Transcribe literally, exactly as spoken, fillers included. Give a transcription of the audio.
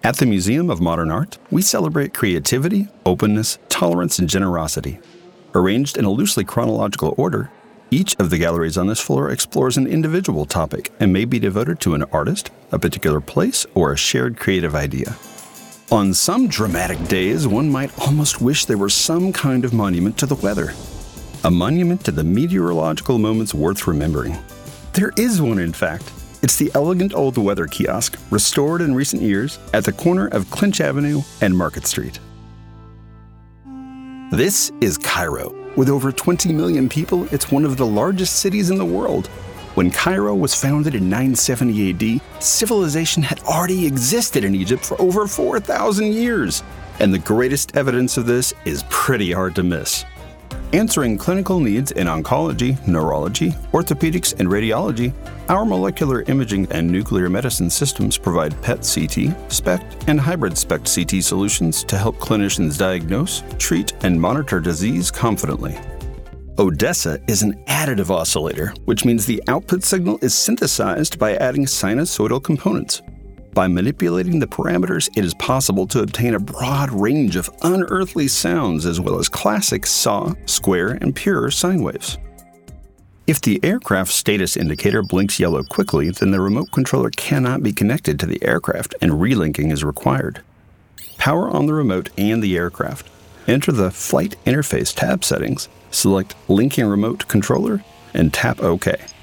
At the Museum of Modern Art, we celebrate creativity, openness, tolerance, and generosity. Arranged in a loosely chronological order, each of the galleries on this floor explores an individual topic and may be devoted to an artist, a particular place, or a shared creative idea. On some dramatic days, one might almost wish there were some kind of monument to the weather. A monument to the meteorological moments worth remembering. There is one, in fact. It's the elegant old weather kiosk, restored in recent years, at the corner of Clinch Avenue and Market Street. This is Cairo. With over twenty million people, it's one of the largest cities in the world. When Cairo was founded in nine seventy A D, civilization had already existed in Egypt for over four thousand years. And the greatest evidence of this is pretty hard to miss. Answering clinical needs in oncology, neurology, orthopedics, and radiology, our molecular imaging and nuclear medicine systems provide P E T C T, SPECT, and hybrid SPECT C T solutions to help clinicians diagnose, treat, and monitor disease confidently. Odessa is an additive oscillator, which means the output signal is synthesized by adding sinusoidal components. By manipulating the parameters, it is possible to obtain a broad range of unearthly sounds as well as classic saw, square, and pure sine waves. If the aircraft status indicator blinks yellow quickly, then the remote controller cannot be connected to the aircraft and relinking is required. Power on the remote and the aircraft. Enter the Flight Interface tab settings, select Linking Remote Controller, and tap OK.